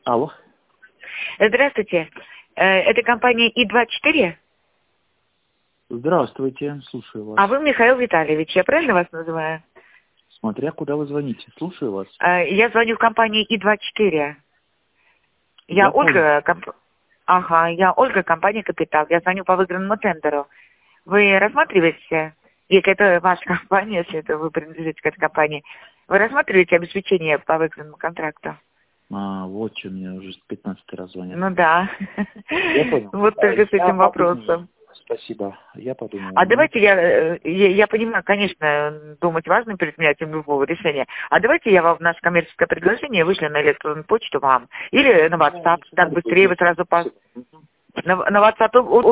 Алло. Здравствуйте. Это компания И-24? Здравствуйте, слушаю вас. А вы Михаил Витальевич, я правильно вас называю? Смотря куда вы звоните, слушаю вас. Я звоню в компанию И-24. Я Ольга, я Ольга, компания «Капитал». Я звоню по выигранному тендеру. Вы рассматриваете, если это ваша компания, если это вы принадлежите к этой компании, вы рассматриваете обеспечение по выигранному контракту? Вот что мне уже 15-й раз звонят. Ну да. Я понял. Вот только с этим вопросом. Спасибо, я подумаю. А давайте я понимаю, конечно, думать важным предприятием любого решения. А давайте я вам наше коммерческое предложение вышлю на электронную почту вам. Или на WhatsApp, так быстрее вы сразу на WhatsApp